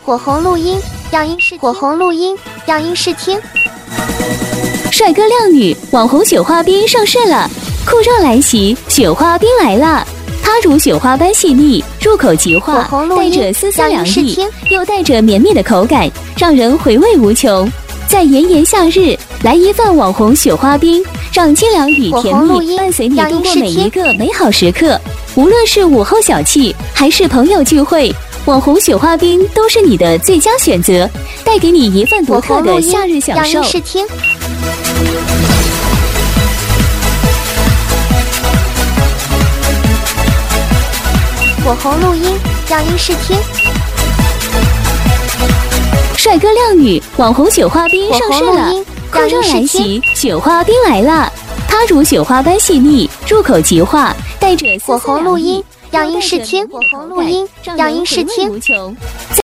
火红录音，样音试火红录音，样音试听。 帅哥靓女，网红雪花冰上市了，酷热来袭，雪花冰来了。它如雪花般细腻，入口即化，带着丝丝凉意，又带着绵密的口感，让人回味无穷。在炎炎夏日，来一份网红雪花冰，让清凉与甜蜜伴随你度过每一个美好时刻。无论是午后小憩，还是朋友聚会，网红雪花冰都是你的最佳选择，带给你一份独特的夏日享受。 火红录音，样音试听。 帅哥靓女，网红雪花冰上市了，酷热来袭，雪花冰来了。它如雪花般细腻，入口即化，带着火红录音，样音试听。火红录音，样音试听。